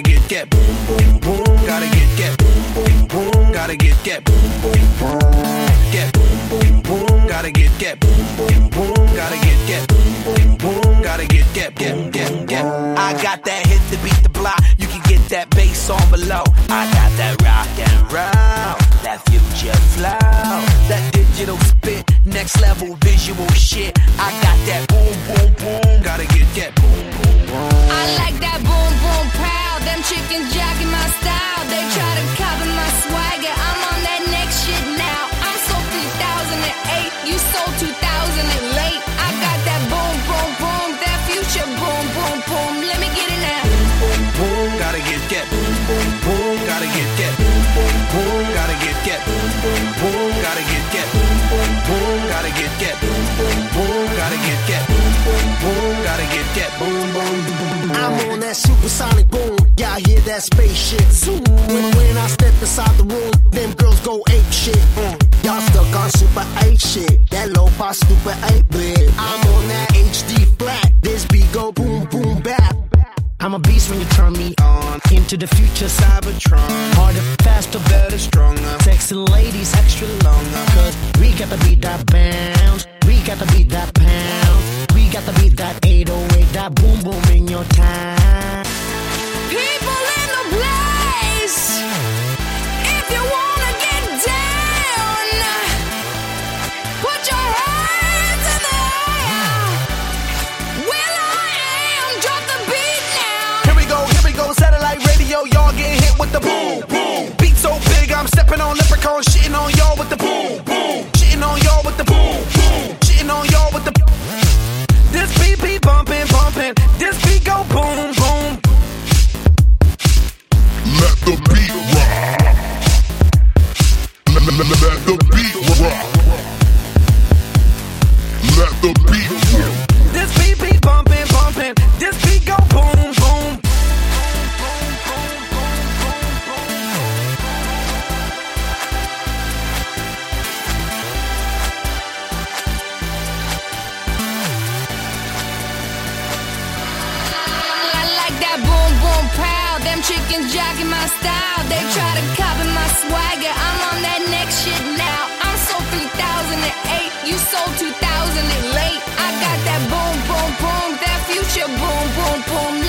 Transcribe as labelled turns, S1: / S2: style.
S1: get boom, boom, boom. Gotta get boom, boom, boom. Gotta get boom, boom, boom. Get boom, boom, boom. Gotta get boom, boom, boom. Gotta get boom, boom, boom. Gotta get. I got that hit to beat the block. You can get that bass on below. I got that rock and roll, that future flow, that digital spit, next level visual shit. I got that boom, boom, boom. Gotta get boom, boom, boom.
S2: I like that boom, boom, proud. Them chickens jacking my style. They try to copy my swagger. I'm on that next shit now. I'm sold 3008. You sold 2000 and late. I got that boom, boom, boom. That future boom, boom, boom. Let me get it now.
S1: Boom, boom, boom. Gotta get boom, boom, boom. Gotta get boom, boom, boom. Gotta get boom, boom, boom. Gotta get boom, boom, boom. Gotta get boom, boom, boom. Gotta get boom, boom, boom. Gotta get boom, boom, boom.
S3: I'm on that supersonic boom. Y'all hear that spaceship zoom. When I step inside the room, them girls go ape shit. Y'all stuck on super 8 shit. That low-fi stupid 8-bit. I'm on that HD flat. This beat go boom, boom, bap. I'm a beast when you turn me on. Into the future, Cybertron. Harder, faster, better, stronger. Sexy ladies, extra longer. Cause we got to beat that bounce. We got to beat that pound. We got to beat that 808. That boom, boom in your time.
S2: People in the place. If you wanna get down, put your hands in the air. Will I am, drop the beat now.
S1: Here we go, satellite radio. Y'all getting hit with the boom, boom. Beat so big, I'm stepping on leprechauns, shitting on y'all with the boom, boom. Shitting on y'all with the boom, boom. Shitting on y'all with the. This beat be bumping, bumping. This beat go boom, boom.
S4: Let the beat rock. Let the beat rock. Let the beat rock.
S1: This beat be bumping, bumping. This beat go boom, boom.
S2: I like that boom, boom, proud. Them chickens jacking my style. They try to copy my swagger. I'm on that next shit now. I'm sold 3008. You sold 2000 and late. I got that boom, boom, boom. That future boom, boom, boom.